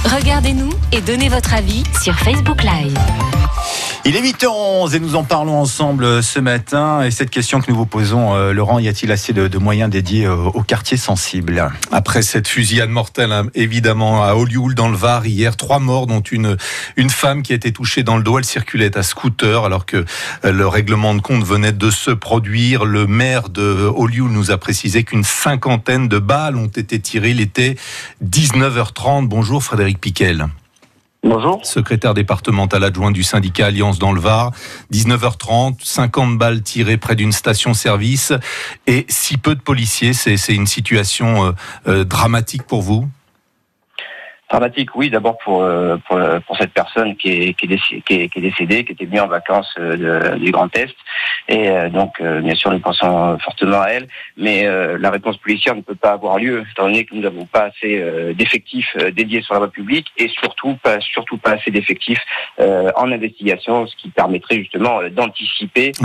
Regardez-nous et donnez votre avis sur Facebook Live. Il est 8h11 et nous en parlons ensemble ce matin. Et cette question que nous vous posons, Laurent, y a-t-il assez de moyens dédiés aux quartiers sensibles ? Après cette fusillade mortelle, évidemment, à Olioul dans le Var, hier, 3 morts, dont une femme qui a été touchée dans le dos. Elle circulait à scooter alors que le règlement de compte venait de se produire. Le maire de Olioul nous a précisé qu'une 50aine de balles ont été tirées. Il était 19h30. Bonjour Frédéric Piquel. Bonjour. Secrétaire départemental adjoint du syndicat Alliance dans le Var. 19h30, 50 balles tirées près d'une station-service et si peu de policiers. C'est une situation dramatique pour vous ? Dramatique, oui. D'abord pour cette personne qui est décédée, qui était venue en vacances du Grand Est. Et donc, bien sûr, nous pensons fortement à elle. Mais la réponse policière ne peut pas avoir lieu, étant donné que nous n'avons pas assez d'effectifs dédiés sur la voie publique et surtout pas assez d'effectifs en investigation, ce qui permettrait justement d'anticiper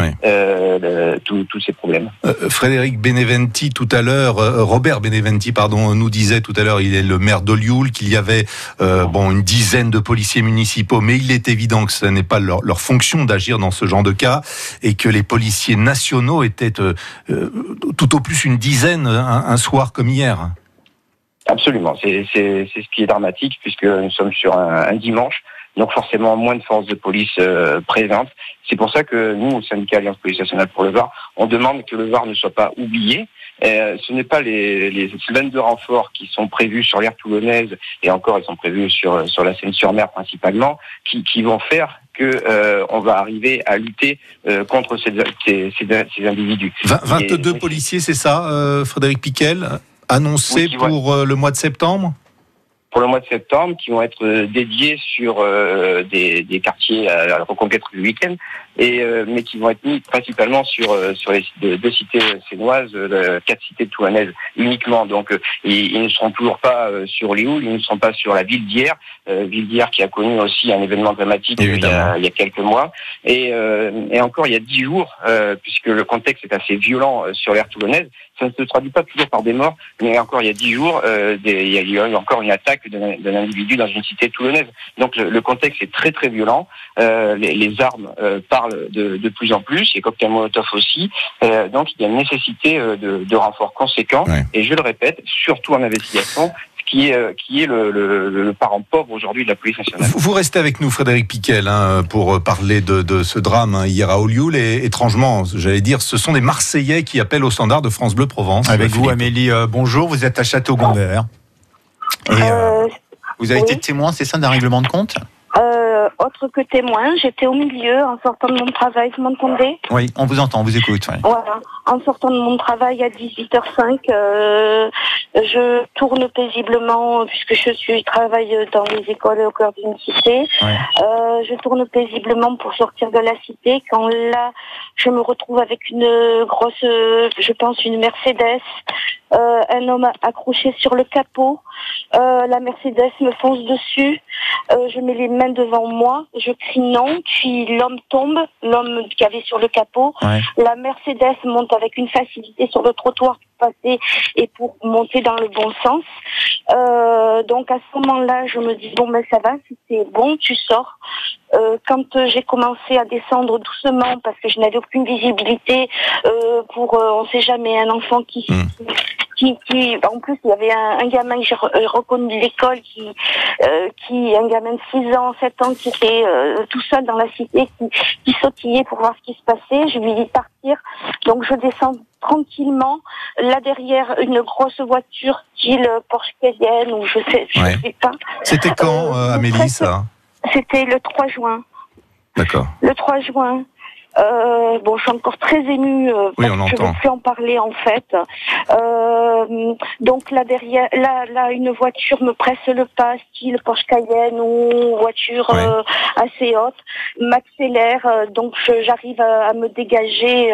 tous ces problèmes. Frédéric Beneventi, tout à l'heure, Robert Beneventi, nous disait tout à l'heure, il est le maire d'Olioul, qu'il y avait une dizaine de policiers municipaux, mais il est évident que ce n'est pas leur fonction d'agir dans ce genre de cas, et que les policiers nationaux étaient tout au plus une dizaine un soir comme hier. Absolument, c'est ce qui est dramatique, puisque nous sommes sur un dimanche, donc forcément moins de forces de police présentes. C'est pour ça que nous, au syndicat Alliance Police Nationale pour le Var, on demande que le Var ne soit pas oublié. Ce n'est pas les 22 renforts qui sont prévus sur l'aire toulonnaise, et encore ils sont prévus sur la Seine-sur-Mer principalement, qui vont faire que on va arriver à lutter contre ces individus. 22 policiers, c'est ça, Frédéric Piquel, annoncés pour le mois de septembre ? Pour le mois de septembre, qui vont être dédiés sur des quartiers à la reconquête républicaine, mais qui vont être mis principalement sur les deux cités sénoises, 4 cités toulonnaises uniquement. Donc ils ne seront toujours pas sur Olioul, ils ne seront pas sur la ville d'hier qui a connu aussi un événement dramatique il y a quelques mois. Et encore il y a 10 jours, puisque le contexte est assez violent sur l'aire toulonnaise, ça ne se traduit pas toujours par des morts, mais encore il y a 10 jours, il y a eu encore une attaque d'un individu dans une cité toulonnaise. Donc le contexte est très très violent. Les armes parlent de plus en plus, les cocktails Molotov aussi. Donc il y a une nécessité de renforts conséquents. Ouais. Et je le répète, surtout en investigation, qui est le parent pauvre aujourd'hui de la police nationale. Vous restez avec nous, Frédéric Piquel, pour parler de ce drame hier à Olioul. Et étrangement, j'allais dire, ce sont des Marseillais qui appellent au standard de France Bleu Provence. Avec vous, Amélie, bonjour. Vous êtes à Château-Gonbert. Et vous avez été témoin, c'est ça, d'un règlement de compte ? Autre que témoin, j'étais au milieu en sortant de mon travail, vous m'entendez ? Oui, on vous entend, on vous écoute. Ouais. Voilà, en sortant de mon travail à 18h05, je tourne paisiblement, puisque je travaille dans les écoles au cœur d'une cité, je tourne paisiblement pour sortir de la cité, quand là, je me retrouve avec une grosse, je pense une Mercedes, un homme accroché sur le capot, la Mercedes me fonce dessus, je mets les mains devant moi, je crie non, puis l'homme tombe, l'homme qui avait sur le capot, la Mercedes monte avec une facilité sur le trottoir pour passer et pour monter dans le bon sens. Donc à ce moment-là, je me dis bon ben ça va, si c'est bon, tu sors. Quand j'ai commencé à descendre doucement parce que je n'avais aucune visibilité pour on sait jamais un enfant qui en plus il y avait un gamin que j'ai reconnu de l'école qui un gamin de 6 ans, 7 ans qui était tout seul dans la cité, qui sautillait pour voir ce qui se passait. Je lui dis de partir, donc je descends tranquillement. Là derrière, une grosse voiture style Porsche Cayenne ou je sais pas. C'était quand, Amélie, ça ? C'était le 3 juin. D'accord. Le 3 juin. Je suis encore très émue parce que je ne veux plus en parler en fait. Donc là derrière, là une voiture me presse le pas, style Porsche Cayenne ou voiture assez haute, m'accélère. Donc j'arrive à me dégager.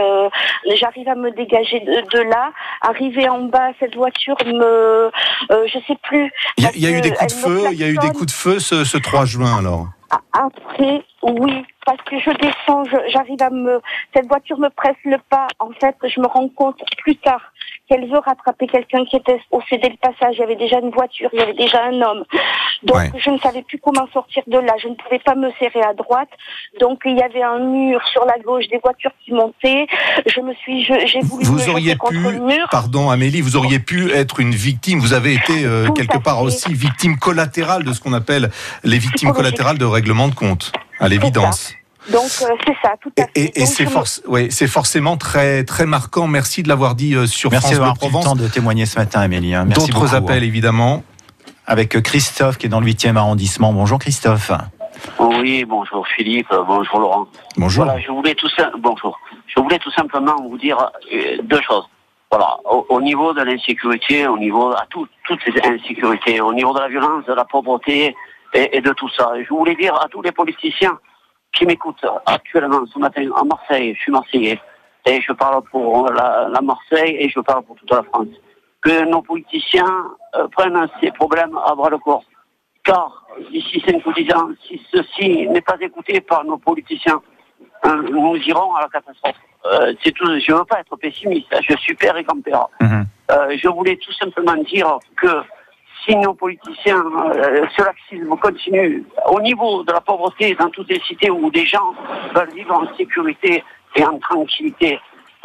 De là. Arrivé en bas, cette voiture je sais plus. Il y a eu des coups de feu. Il y a eu des coups de feu ce 3 juin alors. Après, oui, parce que je descends, cette voiture me presse le pas. En fait, je me rends compte plus tard qu'elle veut rattraper quelqu'un qui était au cédé le passage. Il y avait déjà une voiture, il y avait déjà un homme. Donc Ouais. je ne savais plus comment sortir de là. Je ne pouvais pas me serrer à droite. Donc il y avait un mur sur la gauche, des voitures qui montaient. J'ai voulu me Vous jeter auriez contre pu, le mur. pardon Amélie, vous auriez pu être une victime. Vous avez été Tout quelque à part fait. aussi victime collatérale de ce qu'on appelle les victimes Psychologique. collatérales de règlement de compte, à l'évidence. Donc c'est ça, tout à fait. Et Donc, c'est forcément très, très marquant. Merci de l'avoir dit sur Merci France Bleu d'avoir pris le Provence. temps de témoigner ce matin, Amélie. Hein. Merci D'autres beaucoup, appels, hein. évidemment. Avec Christophe qui est dans le 8e arrondissement. Bonjour Christophe. Oui, bonjour Philippe, bonjour Laurent. Bonjour. Voilà, je voulais tout simplement vous dire deux choses. Voilà, au niveau de l'insécurité, au niveau à toutes les insécurités, au niveau de la violence, de la pauvreté et de tout ça. Je voulais dire à tous les politiciens qui m'écoutent actuellement ce matin à Marseille, je suis marseillais, et je parle pour la Marseille et je parle pour toute la France, que nos politiciens prennent ces problèmes à bras le corps. Car d'ici 5 ou 10 ans, si ceci n'est pas écouté par nos politiciens, nous irons à la catastrophe. C'est tout. Je ne veux pas être pessimiste, je suis père et grand-père. Je voulais tout simplement dire que si nos politiciens, ce laxisme continue au niveau de la pauvreté dans toutes les cités où des gens veulent vivre en sécurité et en tranquillité,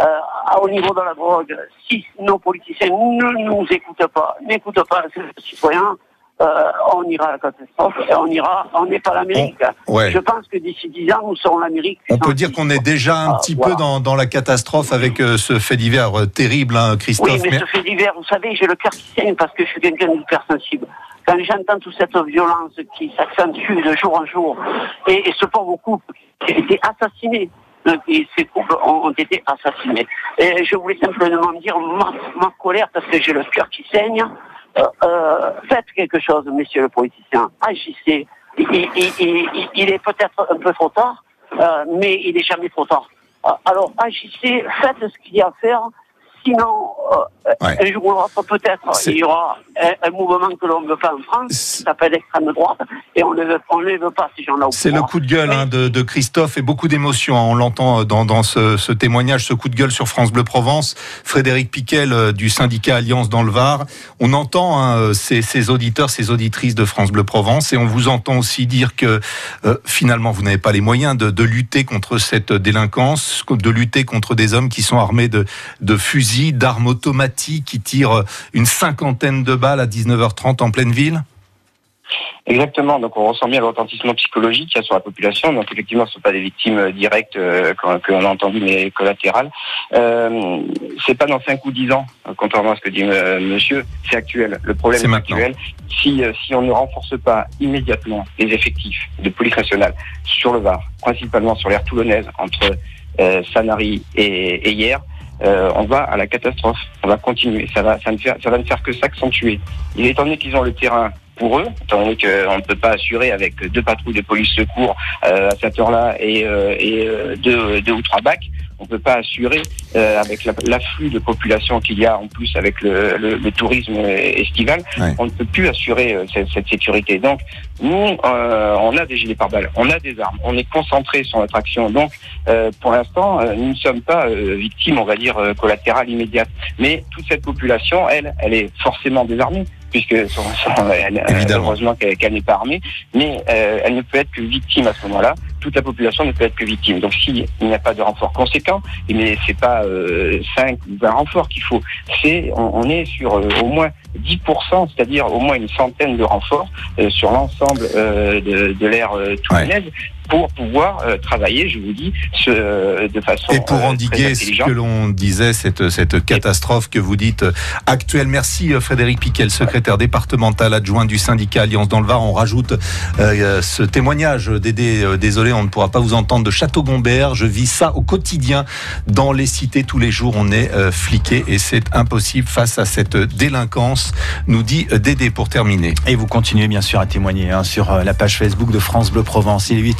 au niveau de la drogue, si nos politiciens ne nous écoutent pas, n'écoutent pas les citoyens, on ira à la catastrophe et on n'est pas l'Amérique. Ouais. Je pense que d'ici 10 ans, nous serons l'Amérique. On peut dire qu'on est déjà un petit peu dans la catastrophe avec ce fait divers terrible, hein, Christophe. Oui, mais ce fait divers, vous savez, j'ai le cœur qui saigne parce que je suis quelqu'un d'hypersensible. Quand j'entends toute cette violence qui s'accentue de jour en jour, et ce pauvre couple qui a été assassiné, et ces couples ont été assassinés. Et je voulais simplement dire ma colère parce que j'ai le cœur qui saigne. Faites quelque chose, messieurs les politiciens. Agissez. Il est peut-être un peu trop tard, mais il n'est jamais trop tard. Alors agissez, faites ce qu'il y a à faire. Sinon, un jour ou l'autre, peut-être, il y aura un mouvement que l'on ne veut pas en France, qui s'appelle l'extrême droite, et on ne le veut pas, ces gens-là. C'est le coup de gueule de Christophe et beaucoup d'émotions. On l'entend dans ce témoignage, ce coup de gueule sur France Bleu Provence. Frédéric Piquel du syndicat Alliance dans le Var. On entend ces auditeurs, ces auditrices de France Bleu Provence, et on vous entend aussi dire que finalement, vous n'avez pas les moyens de lutter contre cette délinquance, de lutter contre des hommes qui sont armés de fusils, d'armes automatiques qui tirent une 50aine de balles à 19h30 en pleine ville. Exactement, donc on ressent bien le retentissement psychologique qu'il y a sur la population. Donc effectivement, ce ne sont pas des victimes directes que l'on a entendu, mais collatérales. C'est pas dans 5 ou 10 ans, contrairement à ce que dit monsieur, c'est actuel. Le problème est actuel. Si on ne renforce pas immédiatement les effectifs de police nationale sur le Var, principalement sur l'aire toulonnaise, entre Sanary et Hyères, on va à la catastrophe. On va continuer. Ça va ne faire que s'accentuer. Il est étant donné qu'ils ont le terrain pour eux, étant donné qu'on ne peut pas assurer avec 2 patrouilles de police secours à cette heure-là et 2 ou 3 bacs, on ne peut pas assurer avec l'afflux de population qu'il y a en plus avec le tourisme estival, on ne peut plus assurer cette sécurité. Donc nous, on a des gilets pare-balles, on a des armes, on est concentré sur notre action. Donc pour l'instant, nous ne sommes pas victimes, on va dire, collatérales immédiates. Mais toute cette population, elle est forcément désarmée, puisque heureusement qu'elle n'est pas armée, mais elle ne peut être que victime à ce moment-là. Toute la population ne peut être que victime. Donc s'il n'y a pas de renfort conséquent, mais c'est pas 5 ou 20 renforts qu'il faut, on est sur au moins 10%, c'est-à-dire au moins une centaine de renforts sur l'ensemble de l'aire toulonnaise, pour pouvoir travailler, je vous dis, de façon et pour endiguer ce que l'on disait, cette catastrophe que vous dites actuelle. Merci Frédéric Piquel, secrétaire départemental adjoint du syndicat Alliance dans le Var. On rajoute ce témoignage d'Aidé. Désolé, on ne pourra pas vous entendre, de Château-Gombert. Je vis ça au quotidien dans les cités. Tous les jours, on est fliqué et c'est impossible face à cette délinquance, nous dit Dédé pour terminer. Et vous continuez bien sûr à témoigner sur la page Facebook de France Bleu Provence. Il est 8